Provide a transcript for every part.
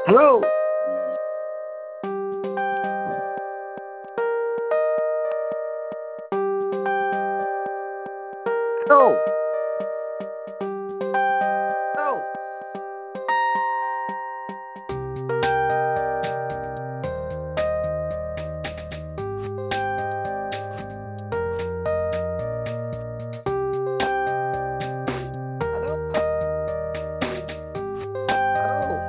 Alô? Alô? Alô? Alô? Alô?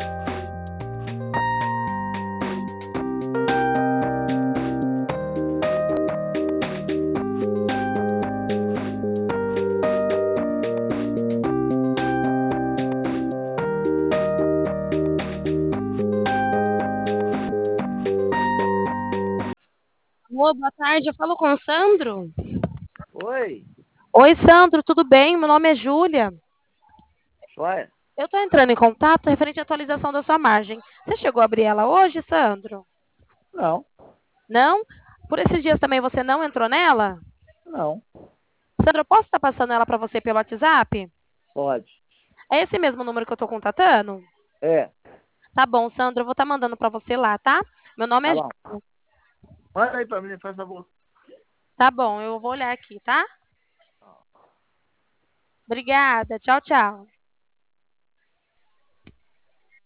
Ô, boa tarde, eu falo com o Sandro. Oi? Oi, Sandro, tudo bem? Meu nome é Júlia. Joia? Eu estou entrando em contato referente à atualização da sua margem. Você chegou a abrir ela hoje, Sandro? Não, Não? Por esses dias também você não entrou nela? não. Sandro, eu posso estar passando ela para você pelo WhatsApp? Pode. É esse mesmo número que eu estou contatando? É, Tá bom, Sandro, eu vou estar mandando para você lá, tá? Meu nome é tá bom. Júlia. Manda aí pra mim, faz favor. Tá bom, eu vou olhar aqui, tá? Obrigada, tchau, tchau.